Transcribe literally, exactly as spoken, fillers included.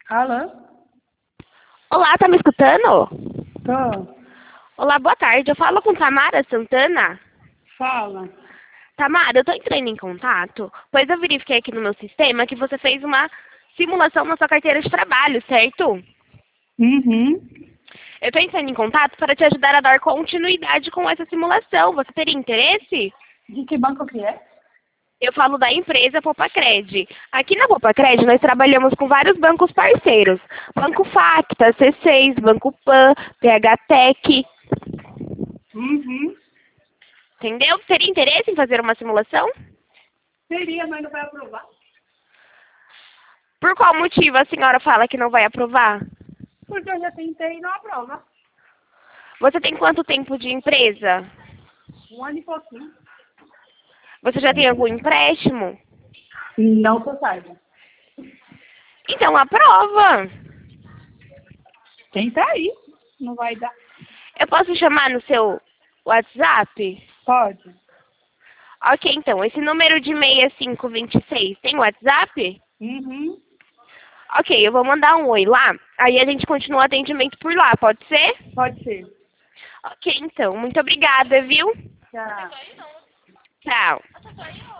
Alô? Olá, tá me escutando? Tô. Olá, boa tarde. Eu falo com Tamara Santana. Fala. Tamara, eu tô entrando em contato, pois eu verifiquei aqui no meu sistema que você fez uma simulação na sua carteira de trabalho, certo? Uhum. Eu tô entrando em contato para te ajudar a dar continuidade com essa simulação. Você teria interesse? De que banco que é? Eu falo da empresa Popacred. Aqui na Popacred nós trabalhamos com vários bancos parceiros. Banco Facta, C seis, Banco Pan, P H Tech. Uhum. Entendeu? Teria interesse em fazer uma simulação? Seria, mas não vai aprovar. Por qual motivo a senhora fala que não vai aprovar? Porque eu já tentei e não aprova. Você tem quanto tempo de empresa? Um ano e pouquinho. Você já tem algum empréstimo? Não que eu saiba. Então aprova. Tenta aí. Não vai dar. Eu posso chamar no seu WhatsApp? Pode. Ok, então. Esse número de seis cinco dois seis tem WhatsApp? Uhum. Ok, eu vou mandar um oi lá. Aí a gente continua o atendimento por lá, pode ser? Pode ser. Ok, então. Muito obrigada, viu? Tchau. Tchau.